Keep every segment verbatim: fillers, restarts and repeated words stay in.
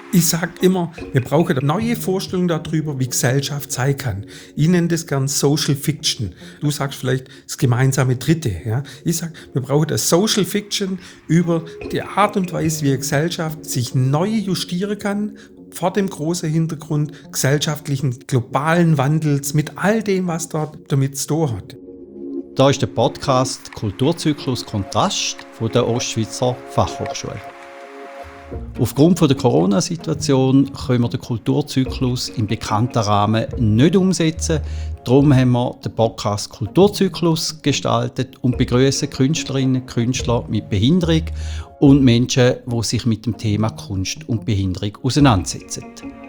Ich sage immer, wir brauchen eine neue Vorstellung darüber, wie Gesellschaft sein kann. Ich nenne das gern Social Fiction. Du sagst vielleicht das gemeinsame Dritte. Ja? Ich sage, wir brauchen eine Social Fiction über die Art und Weise, wie eine Gesellschaft sich neu justieren kann, vor dem großen Hintergrund gesellschaftlichen globalen Wandels mit all dem, was da damit zu tun hat. Da ist der Podcast Kulturzyklus Kontrast von der Ostschweizer Fachhochschule. Aufgrund der Corona-Situation können wir den Kulturzyklus im bekannten Rahmen nicht umsetzen. Darum haben wir den Podcast Kulturzyklus gestaltet und begrüßen Künstlerinnen und Künstler mit Behinderung und Menschen, die sich mit dem Thema Kunst und Behinderung auseinandersetzen.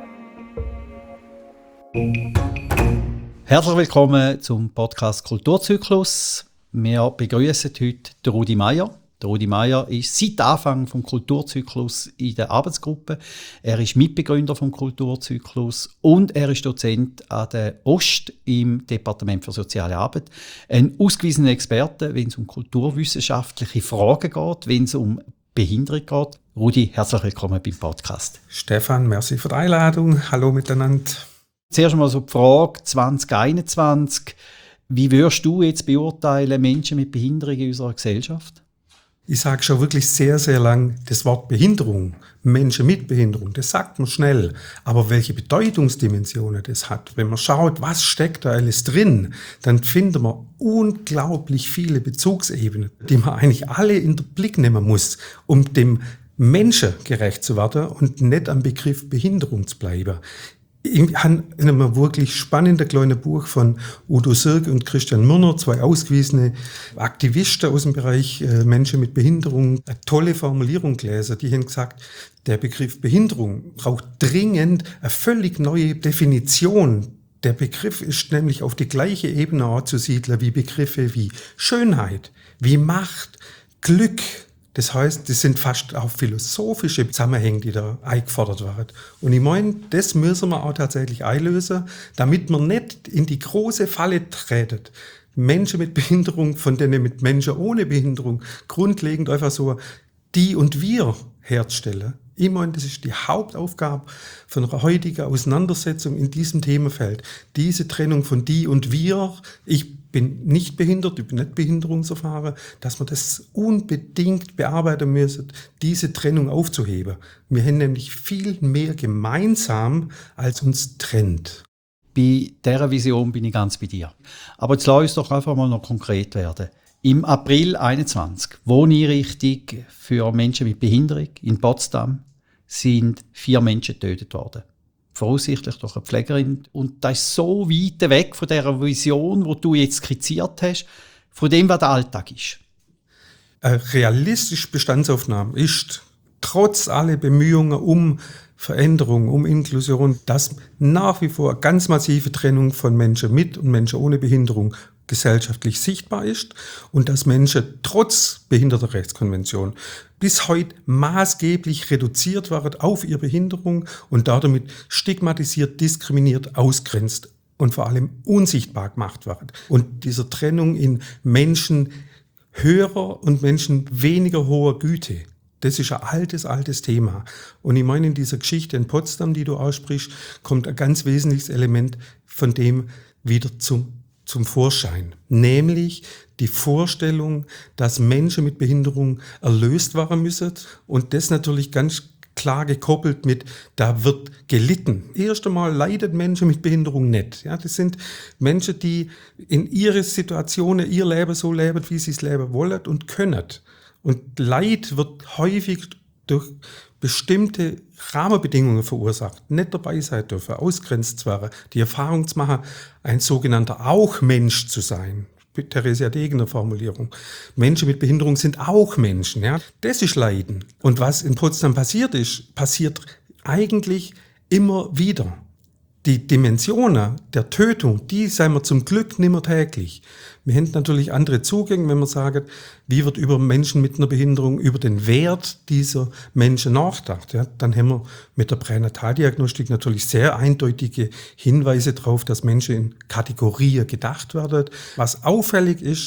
Herzlich willkommen zum Podcast Kulturzyklus. Wir begrüßen heute den Rudi Meier. Der Rudi Meier ist seit Anfang des Kulturzyklus in der Arbeitsgruppe. Er ist Mitbegründer des Kulturzyklus und er ist Dozent an der Ost im Departement für Soziale Arbeit. Ein ausgewiesener Experte, wenn es um kulturwissenschaftliche Fragen geht, wenn es um Behinderung geht. Rudi, herzlich willkommen beim Podcast. Stefan, merci für die Einladung. Hallo miteinander. Zuerst einmal so die Frage zwanzig einundzwanzig. Wie würdest du jetzt beurteilen Menschen mit Behinderung in unserer Gesellschaft? Ich sage schon wirklich sehr, sehr lang das Wort Behinderung, Menschen mit Behinderung, das sagt man schnell. Aber welche Bedeutungsdimensionen das hat, wenn man schaut, was steckt da alles drin, dann findet man unglaublich viele Bezugsebenen, die man eigentlich alle in den Blick nehmen muss, um dem Menschen gerecht zu werden und nicht am Begriff Behinderung zu bleiben. Ich habe in einem wirklich spannenden kleinen Buch von Udo Sirk und Christian Mürner, zwei ausgewiesene Aktivisten aus dem Bereich äh, Menschen mit Behinderung, eine tolle Formulierung gelesen. Die haben gesagt, der Begriff Behinderung braucht dringend eine völlig neue Definition. Der Begriff ist nämlich auf die gleiche Ebene anzusiedeln wie Begriffe wie Schönheit, wie Macht, Glück. Das heißt, das sind fast auch philosophische Zusammenhänge, die da eingefordert werden. Und ich meine, das müssen wir auch tatsächlich einlösen, damit man nicht in die große Falle treten. Menschen mit Behinderung, von denen mit Menschen ohne Behinderung, grundlegend einfach so die und wir herzustellen. Ich meine, das ist die Hauptaufgabe von einer heutigen Auseinandersetzung in diesem Themenfeld. Diese Trennung von die und wir, ich bin nicht behindert, ich bin nicht behinderungserfahren, dass wir das unbedingt bearbeiten müssen, diese Trennung aufzuheben. Wir haben nämlich viel mehr gemeinsam, als uns trennt. Bei dieser Vision bin ich ganz bei dir. Aber jetzt lass uns doch einfach mal noch konkret werden. Im April einundzwanzig, Wohneinrichtung für Menschen mit Behinderung in Potsdam, sind vier Menschen getötet worden. Voraussichtlich durch eine Pflegerin. Und das ist so weit weg von dieser Vision, die du jetzt skizziert hast, von dem, was der Alltag ist. Eine realistische Bestandsaufnahme ist, trotz aller Bemühungen um Veränderung, um Inklusion, dass nach wie vor eine ganz massive Trennung von Menschen mit und Menschen ohne Behinderung gesellschaftlich sichtbar ist und dass Menschen trotz Behindertenrechtskonvention bis heute maßgeblich reduziert werden auf ihre Behinderung und damit stigmatisiert, diskriminiert, ausgrenzt und vor allem unsichtbar gemacht werden. Und dieser Trennung in Menschen höherer und Menschen weniger hoher Güte, das ist ein altes, altes Thema. Und ich meine, in dieser Geschichte in Potsdam, die du aussprichst, kommt ein ganz wesentliches Element von dem wieder zum zum Vorschein, nämlich die Vorstellung, dass Menschen mit Behinderung erlöst werden müssen und das natürlich ganz klar gekoppelt mit, da wird gelitten. Erst einmal leiden Menschen mit Behinderung nicht. Ja, das sind Menschen, die in ihre Situationen, ihr Leben so leben, wie sie es leben wollen und können. Und Leid wird häufig durch bestimmte Rahmenbedingungen verursacht, nicht dabei sein dürfen, ausgrenzt zu werden, die Erfahrung zu machen, ein sogenannter Auch-Mensch zu sein. Theresia Degener Formulierung. Menschen mit Behinderung sind auch Menschen. Ja? Das ist Leiden. Und was in Potsdam passiert ist, passiert eigentlich immer wieder. Die Dimensionen der Tötung, die sind wir zum Glück nicht mehr täglich. Wir haben natürlich andere Zugänge, wenn wir sagen, wie wird über Menschen mit einer Behinderung, über den Wert dieser Menschen nachgedacht. Ja, dann haben wir mit der Pränataldiagnostik natürlich sehr eindeutige Hinweise darauf, dass Menschen in Kategorien gedacht werden. Was auffällig ist,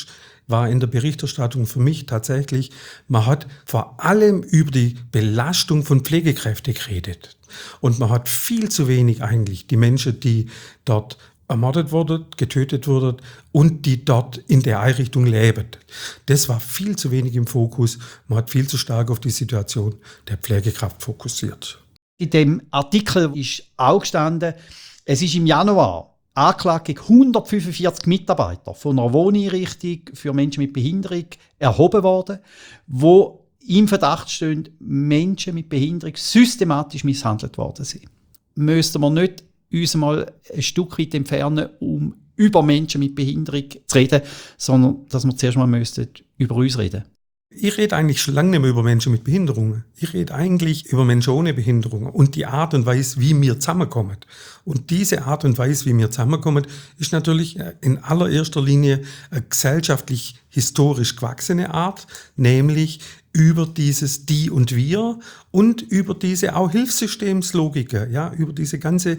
war in der Berichterstattung für mich tatsächlich, man hat vor allem über die Belastung von Pflegekräften geredet. Und man hat viel zu wenig eigentlich die Menschen, die dort ermordet wurden, getötet wurden und die dort in der Einrichtung leben. Das war viel zu wenig im Fokus. Man hat viel zu stark auf die Situation der Pflegekraft fokussiert. In dem Artikel ist auch gestanden, es ist im Januar Anklage gegen hundertfünfundvierzig Mitarbeiter von einer Wohneinrichtung für Menschen mit Behinderung erhoben worden, wo im Verdacht stehen, Menschen mit Behinderung systematisch misshandelt worden sind. Müssten wir nicht uns mal ein Stück weit entfernen, um über Menschen mit Behinderung zu reden, sondern dass wir zuerst mal müssten über uns reden? Ich rede eigentlich schon lange nicht mehr über Menschen mit Behinderungen. Ich rede eigentlich über Menschen ohne Behinderungen und die Art und Weise, wie wir zusammenkommen. Und diese Art und Weise, wie wir zusammenkommen, ist natürlich in allererster Linie eine gesellschaftlich historisch gewachsene Art, nämlich über dieses Die und Wir und über diese auch Hilfssystemslogiker, ja, über diese ganze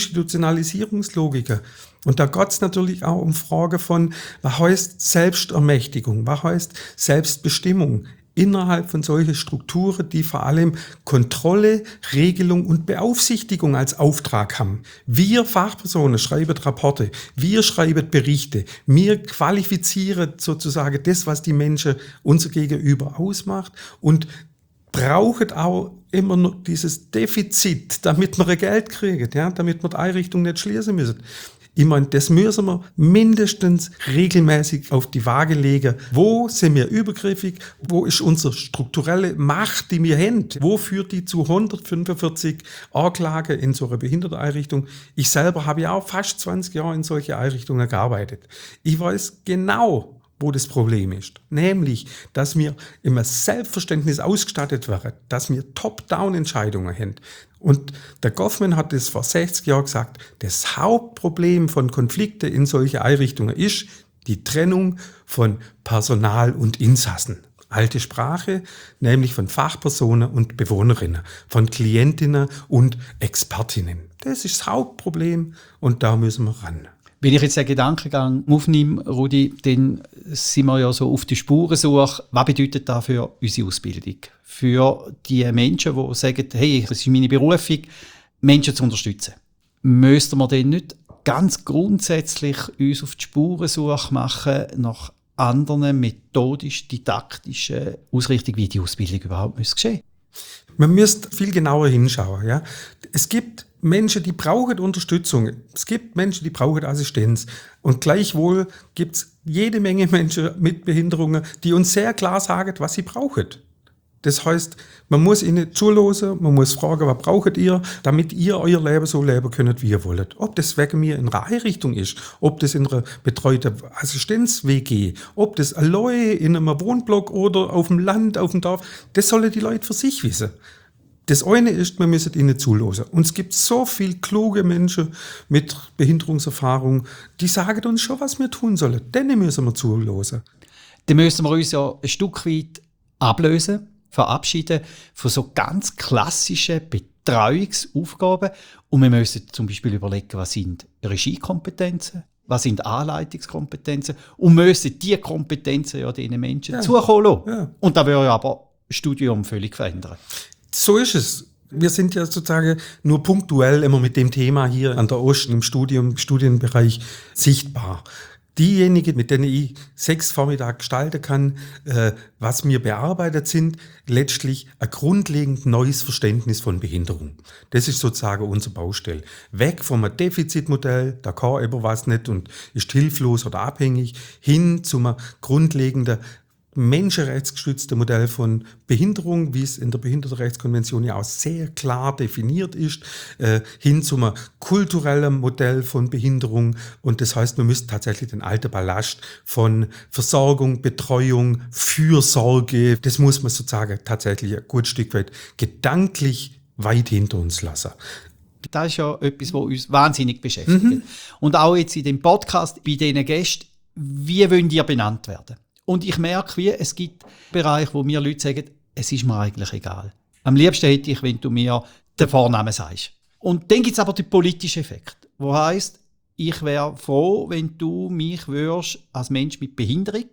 Institutionalisierungslogiker. Und da geht es natürlich auch um Fragen von, was heißt Selbstermächtigung, was heißt Selbstbestimmung innerhalb von solchen Strukturen, die vor allem Kontrolle, Regelung und Beaufsichtigung als Auftrag haben. Wir Fachpersonen schreiben Rapporte, wir schreiben Berichte, wir qualifizieren sozusagen das, was die Menschen unser Gegenüber ausmacht und brauchen auch immer noch dieses Defizit, damit wir Geld kriegen, ja, damit wir die Einrichtung nicht schließen müssen. Ich meine, das müssen wir mindestens regelmäßig auf die Waage legen. Wo sind wir übergriffig? Wo ist unsere strukturelle Macht, die wir haben? Wo führt die zu hundertfünfundvierzig Anklagen in so einer Behinderteneinrichtung? Ich selber habe ja auch fast zwanzig Jahre in solche Einrichtungen gearbeitet. Ich weiß genau, wo das Problem ist. Nämlich, dass wir immer Selbstverständnis ausgestattet werden, dass wir Top-Down-Entscheidungen haben. Und der Goffman hat das vor sechzig Jahren gesagt, das Hauptproblem von Konflikten in solchen Einrichtungen ist die Trennung von Personal und Insassen. Alte Sprache, nämlich von Fachpersonen und Bewohnerinnen, von Klientinnen und Expertinnen. Das ist das Hauptproblem und da müssen wir ran. Wenn ich jetzt den Gedankengang aufnehme, Rudi, dann sind wir ja so auf die Spurensuche. Was bedeutet das für unsere Ausbildung? Für die Menschen, die sagen, hey, das ist meine Berufung, Menschen zu unterstützen. Müssten wir denn nicht ganz grundsätzlich uns auf die Spurensuche machen nach anderen methodisch-didaktischen Ausrichtungen, wie die Ausbildung überhaupt geschehen müsste? Man müsste viel genauer hinschauen. Ja? Es gibt Menschen, die brauchen Unterstützung. Es gibt Menschen, die brauchen Assistenz. Und gleichwohl gibt es jede Menge Menschen mit Behinderungen, die uns sehr klar sagen, was sie brauchen. Das heißt, man muss ihnen zuhören, man muss fragen, was braucht ihr, damit ihr euer Leben so leben könnt, wie ihr wollt. Ob das wegen mir in einer Einrichtung ist, ob das in einer betreuten Assistenz-W G, ob das allein in einem Wohnblock oder auf dem Land, auf dem Dorf, das sollen die Leute für sich wissen. Das eine ist, wir müssen ihnen zuhören. Und es gibt so viele kluge Menschen mit Behinderungserfahrung, die sagen uns schon, was wir tun sollen. Denen müssen wir zuhören. Dann müssen wir uns ja ein Stück weit ablösen, verabschieden von so ganz klassischen Betreuungsaufgaben. Und wir müssen zum Beispiel überlegen, was sind Regiekompetenzen, was sind Anleitungskompetenzen und müssen diese Kompetenzen ja diesen Menschen ja. zukommen lassen. Ja. Und da würde ja aber das Studium völlig verändern. So ist es. Wir sind ja sozusagen nur punktuell immer mit dem Thema hier an der Ost im Studium, Studienbereich sichtbar. Diejenigen, mit denen ich sechs Vormittag gestalten kann, äh, was mir bearbeitet sind, letztlich ein grundlegend neues Verständnis von Behinderung. Das ist sozusagen unsere Baustelle. Weg vom Defizitmodell, da kann eben was nicht und ist hilflos oder abhängig, hin zum grundlegenden menschenrechtsgestützte Modell von Behinderung, wie es in der Behindertenrechtskonvention ja auch sehr klar definiert ist, äh, hin zum kulturellen Modell von Behinderung. Und das heißt, man müsste tatsächlich den alten Ballast von Versorgung, Betreuung, Fürsorge, das muss man sozusagen tatsächlich ein gutes Stück weit gedanklich weit hinter uns lassen. Das ist ja etwas, was uns wahnsinnig beschäftigt. Mhm. Und auch jetzt in dem Podcast bei diesen Gästen, wie wollen die benannt werden? Und ich merke, wie es gibt Bereiche, wo mir Leute sagen, es ist mir eigentlich egal. Am liebsten hätte ich, wenn du mir den Vornamen sagst. Und dann gibt es aber den politischen Effekt, wo heisst, ich wäre froh, wenn du mich würdest als Mensch mit Behinderung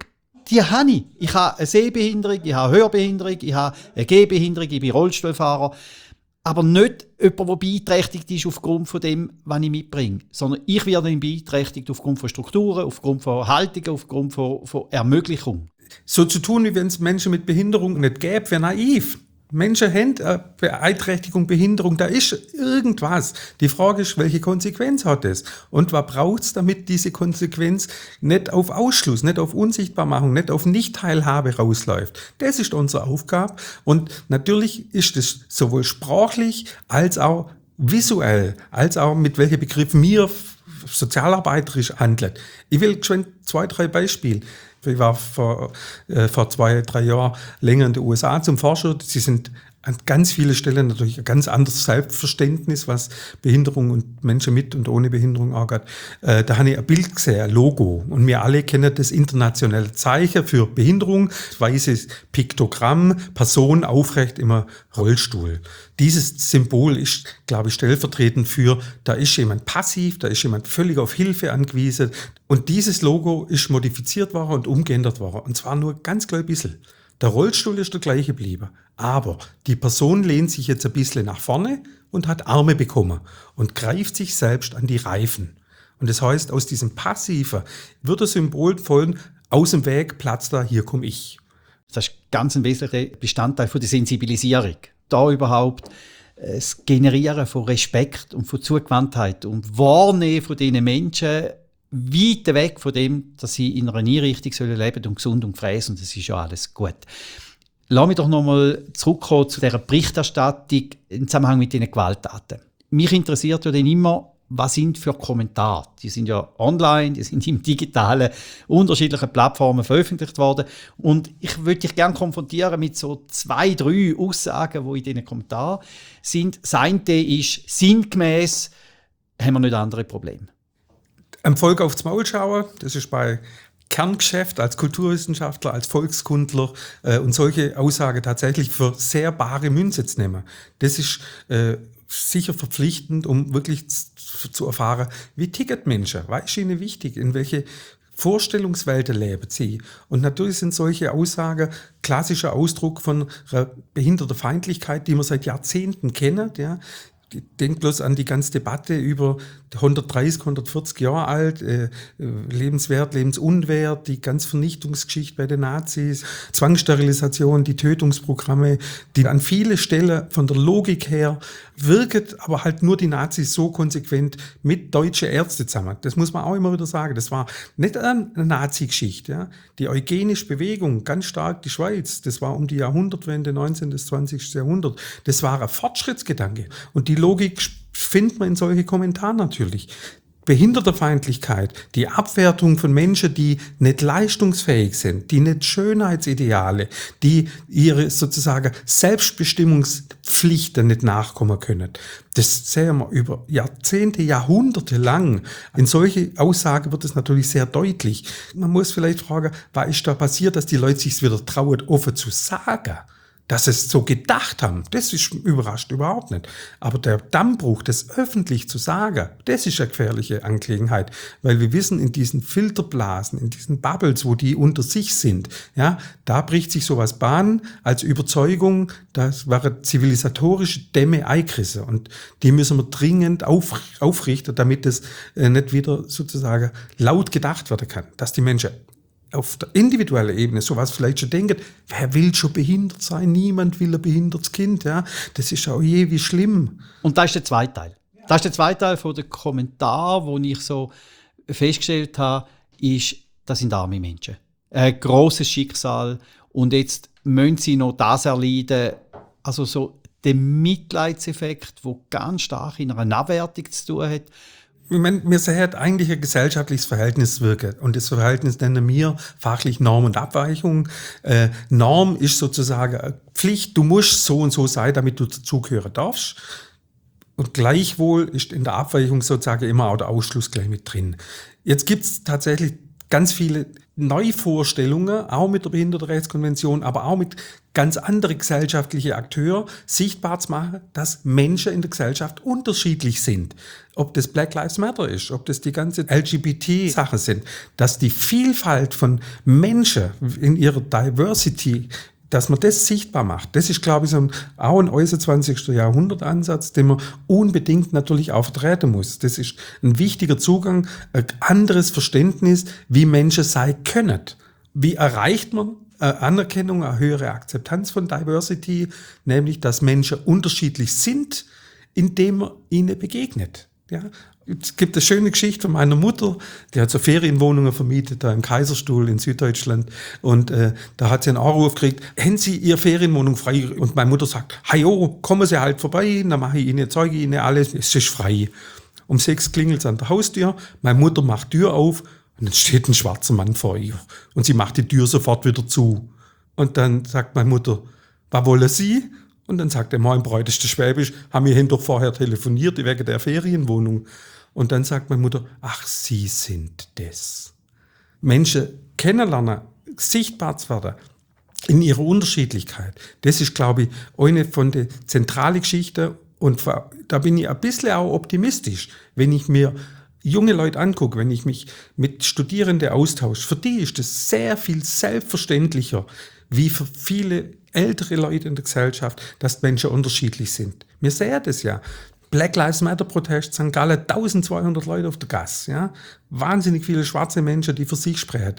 die habe ich. Ich habe eine Sehbehinderung, ich habe eine Hörbehinderung, ich habe eine Gehbehinderung, ich bin Rollstuhlfahrer. Aber nicht jemand, der beeinträchtigt ist aufgrund von dem, was ich mitbringe. Sondern ich werde beeinträchtigt aufgrund von Strukturen, aufgrund von Haltungen, aufgrund von, von Ermöglichung. So zu tun, wie wenn es Menschen mit Behinderung nicht gäbe, wäre naiv. Menschen haben eine Beeinträchtigung, Behinderung, da ist irgendwas. Die Frage ist, welche Konsequenz hat es? Und was braucht es, damit diese Konsequenz nicht auf Ausschluss, nicht auf Unsichtbarmachung, nicht auf Nichtteilhabe rausläuft? Das ist unsere Aufgabe. Und natürlich ist es sowohl sprachlich als auch visuell, als auch mit welchen Begriffen wir sozialarbeiterisch handeln. Ich will schon zwei, drei Beispiele. Ich war vor, äh, vor zwei, drei Jahren länger in den U S A zum Forscher. Sie sind an ganz vielen Stellen natürlich ein ganz anderes Selbstverständnis, was Behinderung und Menschen mit und ohne Behinderung angeht. Äh, da habe ich ein Bild gesehen, ein Logo. Und wir alle kennen das internationale Zeichen für Behinderung, das weiße Piktogramm, Person aufrecht im Rollstuhl. Dieses Symbol ist, glaube ich, stellvertretend für, da ist jemand passiv, da ist jemand völlig auf Hilfe angewiesen. Und dieses Logo ist modifiziert worden und umgeändert worden. Und zwar nur ganz klein bisschen. Der Rollstuhl ist der gleiche geblieben. Aber die Person lehnt sich jetzt ein bisschen nach vorne und hat Arme bekommen und greift sich selbst an die Reifen. Und das heißt, aus diesem Passiven wird das Symbol von aus dem Weg, Platz da, hier komme ich. Das ist ganz ein wesentlicher Bestandteil von der Sensibilisierung. Da überhaupt das Generieren von Respekt und von Zugewandtheit und Wahrnehmen von diesen Menschen weit weg von dem, dass sie in einer Einrichtung leben sollen und gesund und fräs und das ist ja alles gut. Lass mich doch nochmal zurückkommen zu dieser Berichterstattung im Zusammenhang mit diesen Gewalttaten. Mich interessiert ja dann immer, was sind für Kommentare? Die sind ja online, die sind im digitalen, unterschiedlichen Plattformen veröffentlicht worden. Und ich würde dich gerne konfrontieren mit so zwei, drei Aussagen, die in diesen Kommentaren sind. Das eine ist sinngemäß, haben wir nicht andere Probleme. Am Volk aufs Maul schauen, das ist bei Kerngeschäft als Kulturwissenschaftler, als Volkskundler äh, und solche Aussagen tatsächlich für sehr bare Münze zu nehmen. Das ist äh, sicher verpflichtend, um wirklich zu, zu erfahren, wie ticket Menschen, was ist ihnen wichtig, in welche Vorstellungswelten leben sie. Und natürlich sind solche Aussagen klassischer Ausdruck von einer Behindertenfeindlichkeit, die wir seit Jahrzehnten kennen. Ja. Denk bloß an die ganze Debatte über hundertdreißig, hundertvierzig Jahre alt, äh, lebenswert, lebensunwert, die ganze Vernichtungsgeschichte bei den Nazis, Zwangssterilisation, die Tötungsprogramme, die an viele Stellen von der Logik her wirken, aber halt nur die Nazis so konsequent mit deutschen Ärzten zusammen. Das muss man auch immer wieder sagen. Das war nicht eine Nazi-Geschichte. Ja. Die eugenische Bewegung, ganz stark die Schweiz, das war um die Jahrhundertwende, neunzehnten bis zwanzigsten Jahrhundert. Das war ein Fortschrittsgedanke. Und die Logik findet man in solche Kommentare natürlich. Behindertenfeindlichkeit, die Abwertung von Menschen, die nicht leistungsfähig sind, die nicht Schönheitsideale, die ihre sozusagen Selbstbestimmungspflichten nicht nachkommen können. Das sehen wir über Jahrzehnte, Jahrhunderte lang. In solche Aussagen wird es natürlich sehr deutlich. Man muss vielleicht fragen, was ist da passiert, dass die Leute sich wieder trauen, offen zu sagen? Dass es so gedacht haben, das ist überrascht überhaupt nicht. Aber der Dammbruch, das öffentlich zu sagen, das ist eine gefährliche Angelegenheit. Weil wir wissen, in diesen Filterblasen, in diesen Bubbles, wo die unter sich sind, ja, da bricht sich sowas Bahn als Überzeugung, das waren zivilisatorische Dämme eingerissen. Und die müssen wir dringend auf, aufrichten, damit es äh, nicht wieder sozusagen laut gedacht werden kann. Dass die Menschen auf der individuellen Ebene sowas vielleicht schon denken, wer will schon behindert sein? Niemand will ein behindertes Kind. Ja? Das ist auch je wie schlimm. Und das ist der zweite Teil. Das ist der zweite Teil von den Kommentaren, wo ich so festgestellt habe, ist, das sind arme Menschen. Ein grosses Schicksal. Und jetzt müssen sie noch das erleiden. Also so der Mitleidseffekt, der ganz stark in einer Abwertung zu tun hat. Ich meine, wir sehen eigentlich ein gesellschaftliches Verhältnis wirken. Und das Verhältnis nennen wir fachlich Norm und Abweichung. Äh, Norm ist sozusagen eine Pflicht, du musst so und so sein, damit du dazugehören darfst. Und gleichwohl ist in der Abweichung sozusagen immer auch der Ausschluss gleich mit drin. Jetzt gibt es tatsächlich ganz viele Neuvorstellungen, auch mit der Behindertenrechtskonvention, aber auch mit ganz anderen gesellschaftlichen Akteuren sichtbar zu machen, dass Menschen in der Gesellschaft unterschiedlich sind. Ob das Black Lives Matter ist, ob das die ganze L G B T-Sache sind, dass die Vielfalt von Menschen in ihrer Diversity, dass man das sichtbar macht. Das ist, glaube ich, so ein, auch ein äußerst zwanzigsten Jahrhundert-Ansatz, den man unbedingt natürlich auch vertreten muss. Das ist ein wichtiger Zugang, ein anderes Verständnis, wie Menschen sein können. Wie erreicht man eine Anerkennung, eine höhere Akzeptanz von Diversity, nämlich, dass Menschen unterschiedlich sind, indem man ihnen begegnet. Ja? Es gibt eine schöne Geschichte von meiner Mutter, die hat so Ferienwohnungen vermietet, da im Kaiserstuhl in Süddeutschland. Und äh, da hat sie einen Anruf gekriegt, haben Sie Ihre Ferienwohnung frei? Und meine Mutter sagt, hajo, kommen Sie halt vorbei, dann mache ich Ihnen, zeige ich Ihnen alles, es ist frei. Um sechs klingelt es an der Haustür, meine Mutter macht die Tür auf und dann steht ein schwarzer Mann vor ihr. Und sie macht die Tür sofort wieder zu. Und dann sagt meine Mutter, was wollen Sie? Und dann sagt er, mein Bräut ist der Schwäbisch, haben wir doch vorher telefoniert wegen der Ferienwohnung. Und dann sagt meine Mutter, ach, Sie sind das. Menschen kennenlernen, sichtbar zu werden, in ihrer Unterschiedlichkeit. Das ist, glaube ich, eine von den zentralen Geschichten. Und da bin ich ein bisschen auch optimistisch, wenn ich mir junge Leute angucke, wenn ich mich mit Studierenden austausche. Für die ist das sehr viel selbstverständlicher, wie für viele ältere Leute in der Gesellschaft, dass die Menschen unterschiedlich sind. Wir sehen das ja. Black Lives Matter Protest, Sankt Gallen, eintausendzweihundert Leute auf der Gasse, ja. Wahnsinnig viele schwarze Menschen, die für sich sprechen.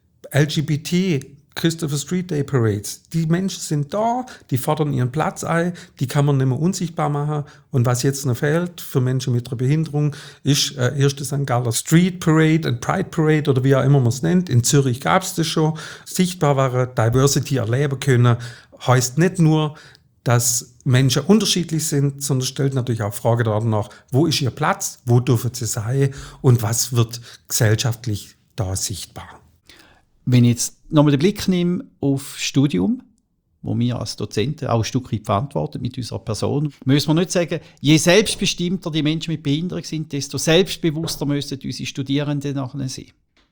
L G B T, Christopher Street Day Parades. Die Menschen sind da, die fordern ihren Platz ein, die kann man nicht mehr unsichtbar machen. Und was jetzt noch fehlt für Menschen mit einer Behinderung, ist äh, erste Sankt Galler Street Parade, ein Pride Parade oder wie auch immer man es nennt. In Zürich gab es das schon. Sichtbar war Diversity erleben können, heißt nicht nur, dass Menschen unterschiedlich sind, sondern stellt natürlich auch Frage danach, wo ist ihr Platz, wo dürfen sie sein und was wird gesellschaftlich da sichtbar. Wenn ich jetzt nochmal den Blick nehme auf Studium, wo wir als Dozenten auch ein Stück weit verantworten mit unserer Person, müssen wir nicht sagen, je selbstbestimmter die Menschen mit Behinderung sind, desto selbstbewusster müssen unsere Studierenden nachher sein.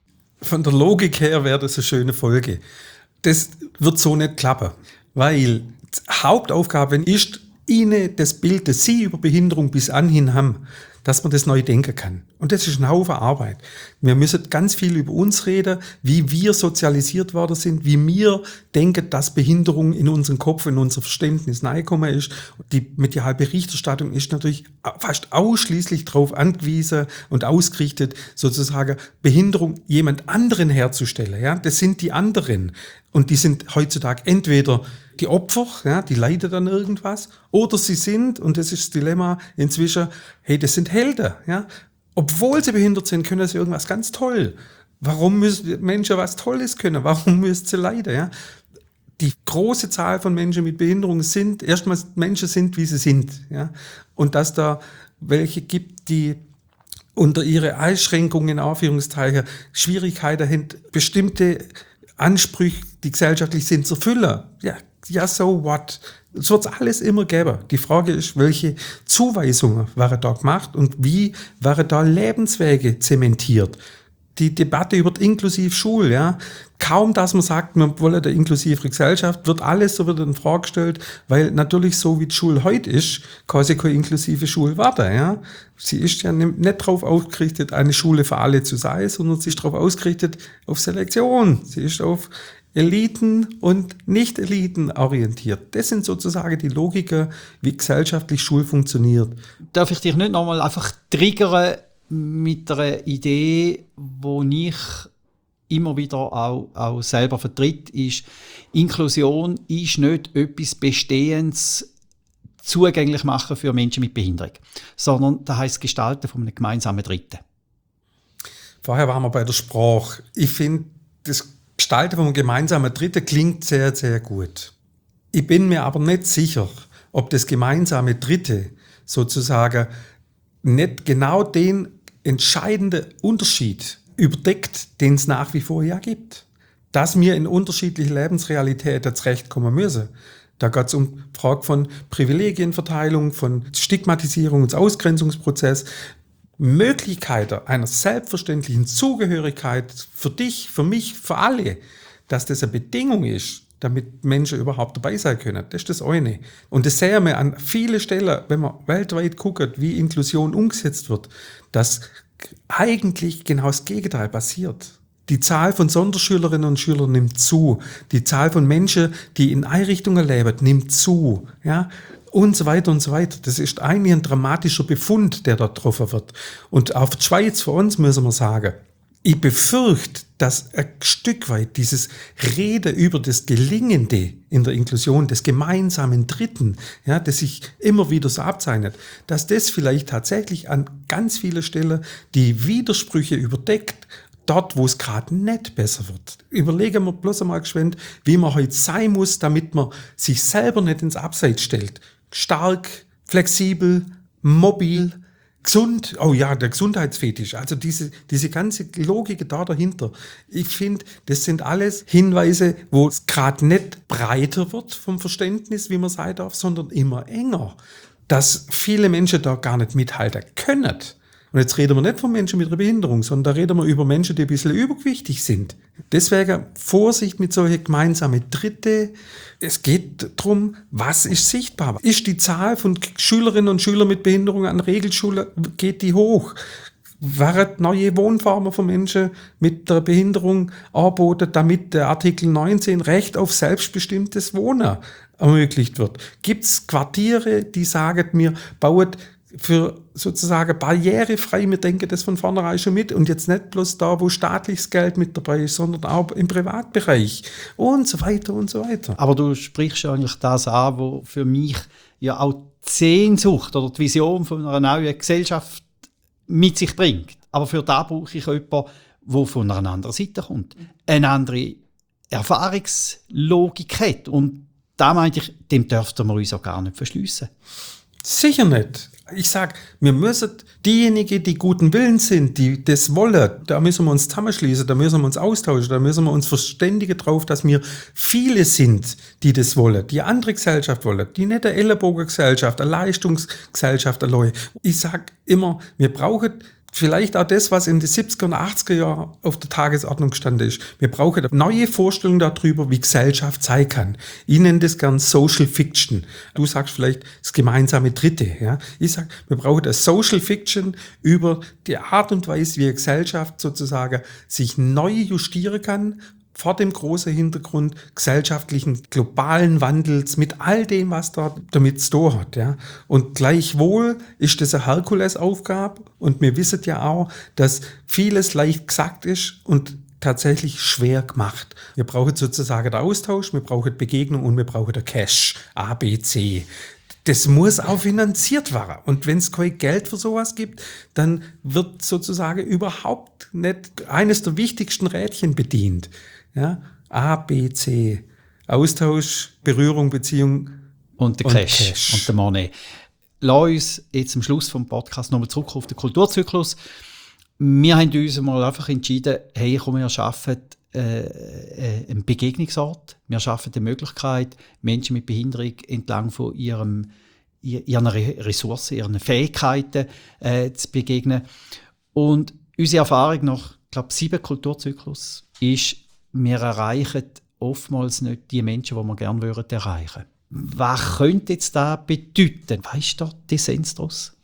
Von der Logik her wäre das eine schöne Folge. Das wird so nicht klappen, weil die Hauptaufgabe ist, Ihnen das Bild, das Sie über Behinderung bis anhin haben, dass man das neu denken kann. Und das ist ein Haufen Arbeit. Wir müssen ganz viel über uns reden, wie wir sozialisiert worden sind, wie wir denken, dass Behinderung in unseren Kopf, in unser Verständnis reingekommen ist. Die mediale Berichterstattung ist natürlich fast ausschließlich darauf angewiesen und ausgerichtet, sozusagen Behinderung jemand anderen herzustellen. Ja, das sind die anderen. Und die sind heutzutage entweder die Opfer, ja, die leiden dann irgendwas, oder sie sind, und das ist das Dilemma inzwischen, hey, das sind Helden, ja. Obwohl sie behindert sind, können sie irgendwas ganz toll. Warum müssen Menschen was Tolles können? Warum müssen sie leiden, ja? Die große Zahl von Menschen mit Behinderung sind, erstmal Menschen sind, wie sie sind, ja. Und dass da welche gibt, die unter ihre Einschränkungen, in Anführungszeichen, Schwierigkeiten haben, bestimmte Ansprüche, die gesellschaftlich sind, zu erfüllen. Ja, ja, so what? Es wird alles immer geben. Die Frage ist, welche Zuweisungen waren da gemacht und wie waren da Lebenswege zementiert? Die Debatte über die inklusive Schule, ja, kaum, dass man sagt, wir wollen eine inklusive Gesellschaft, wird alles so wieder in Frage gestellt, weil natürlich so wie die Schule heute ist, kann sie keine inklusive Schule werden, ja. Sie ist ja nicht darauf ausgerichtet, eine Schule für alle zu sein, sondern sie ist darauf ausgerichtet auf Selektion. Sie ist auf Eliten und Nicht-Eliten orientiert. Das sind sozusagen die Logiken, wie gesellschaftlich Schule funktioniert. Darf ich dich nicht nochmal einfach triggern mit einer Idee, die ich immer wieder auch, auch selber vertritt, ist, Inklusion ist nicht etwas Bestehendes zugänglich machen für Menschen mit Behinderung, sondern das heisst Gestalten von einem gemeinsamen Dritten. Vorher waren wir bei der Sprache. Ich finde, das Gestalten von einem gemeinsamen Dritten klingt sehr, sehr gut. Ich bin mir aber nicht sicher, ob das gemeinsame Dritte sozusagen nicht genau den entscheidenden Unterschied überdeckt, den es nach wie vor ja gibt. Dass wir in unterschiedliche Lebensrealitäten zurechtkommen müssen. Da geht es um die Frage von Privilegienverteilung, von Stigmatisierung und Ausgrenzungsprozess. Möglichkeiten einer selbstverständlichen Zugehörigkeit für dich, für mich, für alle, dass das eine Bedingung ist, damit Menschen überhaupt dabei sein können. Das ist das eine. Und das sehen wir an vielen Stellen, wenn man weltweit guckt, wie Inklusion umgesetzt wird, dass eigentlich genau das Gegenteil passiert. Die Zahl von Sonderschülerinnen und Schülern nimmt zu. Die Zahl von Menschen, die in Einrichtungen leben, nimmt zu. Ja? Und so weiter und so weiter. Das ist eigentlich ein dramatischer Befund, der dort getroffen wird. Und auch für die Schweiz, für uns, müssen wir sagen, ich befürchte, dass ein Stück weit dieses Reden über das Gelingende in der Inklusion, des gemeinsamen Dritten, ja, das sich immer wieder so abzeichnet, dass das vielleicht tatsächlich an ganz vielen Stellen die Widersprüche überdeckt, dort, wo es gerade nicht besser wird. Überlegen wir bloß einmal geschwind, wie man heute sein muss, damit man sich selber nicht ins Abseits stellt. Stark, flexibel, mobil, gesund, oh ja, der Gesundheitsfetisch, also diese, diese ganze Logik da dahinter. Ich finde, das sind alles Hinweise, wo es gerade nicht breiter wird vom Verständnis, wie man sagen darf, sondern immer enger. Dass viele Menschen da gar nicht mithalten können. Und jetzt reden wir nicht von Menschen mit einer Behinderung, sondern da reden wir über Menschen, die ein bisschen übergewichtig sind. Deswegen Vorsicht mit solchen gemeinsamen Dritte. Es geht darum, was ist sichtbar? Ist die Zahl von Schülerinnen und Schülern mit Behinderung an Regelschulen, geht die hoch? Werden neue Wohnformen für Menschen mit der Behinderung angeboten, damit der Artikel neunzehn Recht auf selbstbestimmtes Wohnen ermöglicht wird? Gibt es Quartiere, die sagen mir, baut für sozusagen barrierefrei, wir denken das von vornherein schon mit und jetzt nicht bloß da, wo staatliches Geld mit dabei ist, sondern auch im Privatbereich und so weiter und so weiter. Aber du sprichst eigentlich das an, was für mich ja auch die Sehnsucht oder die Vision von einer neuen Gesellschaft mit sich bringt. Aber für das brauche ich jemanden, der von einer anderen Seite kommt, eine andere Erfahrungslogik hat und da meinte ich, dem dürften wir uns auch gar nicht verschliessen. Sicher nicht. Ich sag, wir müssen diejenigen, die guten Willens sind, die das wollen, da müssen wir uns zusammenschließen, da müssen wir uns austauschen, da müssen wir uns verständigen drauf, dass wir viele sind, die das wollen, die andere Gesellschaft wollen, die nicht eine Ellenbogengesellschaft, eine Leistungsgesellschaft allein. Ich sag immer, wir brauchen vielleicht auch das, was in den siebziger und achtziger Jahren auf der Tagesordnung gestanden ist. Wir brauchen eine neue Vorstellung darüber, wie Gesellschaft sein kann. Ich nenne das gern Social Fiction. Du sagst vielleicht das gemeinsame Dritte. Ja? Ich sage, wir brauchen eine Social Fiction über die Art und Weise, wie eine Gesellschaft sozusagen sich neu justieren kann, vor dem großen Hintergrund gesellschaftlichen globalen Wandels mit all dem, was da damit zu tun hat. Ja. Und gleichwohl ist das eine Herkulesaufgabe und wir wissen ja auch, dass vieles leicht gesagt ist und tatsächlich schwer gemacht. Wir brauchen sozusagen den Austausch, wir brauchen Begegnung und wir brauchen den Cash, A, B, C. Das muss auch finanziert werden. Und wenn es kein Geld für sowas gibt, dann wird sozusagen überhaupt nicht eines der wichtigsten Rädchen bedient. Ja? A, B, C. Austausch, Berührung, Beziehung und der Cash, und Cash und der Money. Lass uns jetzt am Schluss vom Podcast nochmal zurück auf den Kulturzyklus. Wir haben uns mal einfach entschieden, hey, komm, wir schaffen äh, einen Begegnungsort. Wir schaffen die Möglichkeit, Menschen mit Behinderung entlang von ihrem, ihren Ressourcen, ihren Fähigkeiten äh, zu begegnen. Und unsere Erfahrung nach, ich glaube, sieben Kulturzyklus ist, wir erreichen oftmals nicht die Menschen, die wir gerne würden erreichen. Was könnte jetzt da bedeuten? Was ist da die Essenz daraus?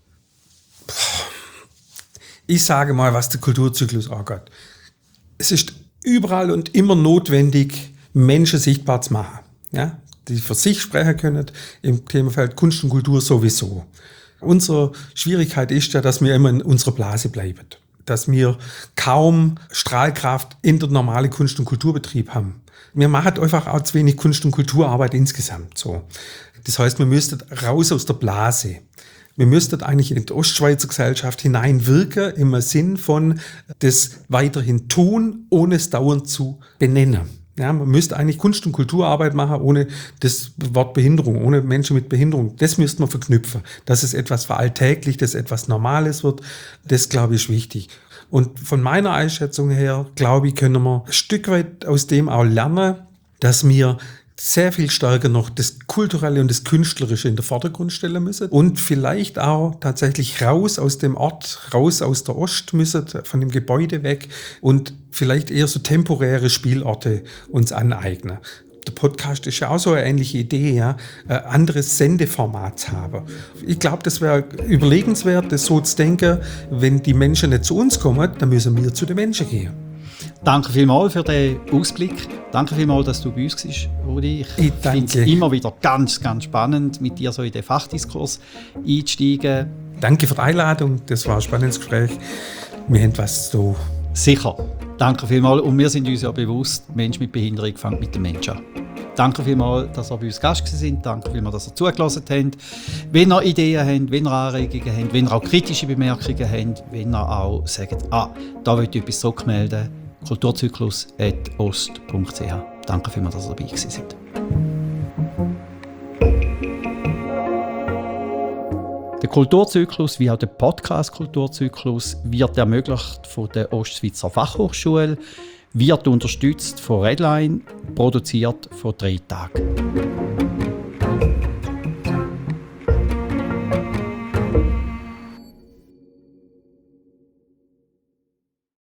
Ich sage mal, was der Kulturzyklus angeht. Es ist überall und immer notwendig, Menschen sichtbar zu machen. Ja? Die für sich sprechen können, im Themenfeld Kunst und Kultur sowieso. Unsere Schwierigkeit ist ja, dass wir immer in unserer Blase bleiben. Dass wir kaum Strahlkraft in der normalen Kunst- und Kulturbetrieb haben. Wir machen einfach auch zu wenig Kunst- und Kulturarbeit insgesamt so. Das heißt, wir müssten raus aus der Blase. Wir müssten eigentlich in die Ostschweizer Gesellschaft hineinwirken, im Sinn von das weiterhin tun, ohne es dauernd zu benennen. Ja, man müsste eigentlich Kunst- und Kulturarbeit machen, ohne das Wort Behinderung, ohne Menschen mit Behinderung. Das müsste man verknüpfen. Dass es etwas veralltäglich, dass etwas Normales wird, das, glaube ich, ist wichtig. Und von meiner Einschätzung her, glaube ich, können wir ein Stück weit aus dem auch lernen, dass wir sehr viel stärker noch das Kulturelle und das Künstlerische in den Vordergrund stellen müssen und vielleicht auch tatsächlich raus aus dem Ort, raus aus der Ost müssen, von dem Gebäude weg und vielleicht eher so temporäre Spielorte uns aneignen. Der Podcast ist ja auch so eine ähnliche Idee, ja, ein anderes Sendeformat zu haben. Ich glaube, das wäre überlegenswert, das so zu denken, wenn die Menschen nicht zu uns kommen, dann müssen wir zu den Menschen gehen. Danke vielmals für den Ausblick. Danke vielmals, dass du bei uns warst, Rudi. Ich, ich finde es immer wieder ganz, ganz spannend, mit dir so in den Fachdiskurs einzusteigen. Danke für die Einladung, das war ein spannendes Gespräch. Wir haben was zu. Sicher. Danke vielmals. Und wir sind uns ja bewusst, Mensch mit Behinderung fängt mit dem Menschen an. Danke vielmals, dass ihr bei uns Gast sind. Danke vielmals, dass ihr zugelassen habt. Wenn ihr Ideen habt, wenn ihr Anregungen habt, wenn ihr auch kritische Bemerkungen habt, wenn ihr auch sagt, ah, da will ich etwas zurückmelden, kulturzyklus at ost punkt c h. Danke vielmals, dass ihr dabei seid. Der Kulturzyklus, wie auch der Podcast Kulturzyklus, wird ermöglicht von der Ostschweizer Fachhochschule, wird unterstützt von Redline, produziert von drei Tagen.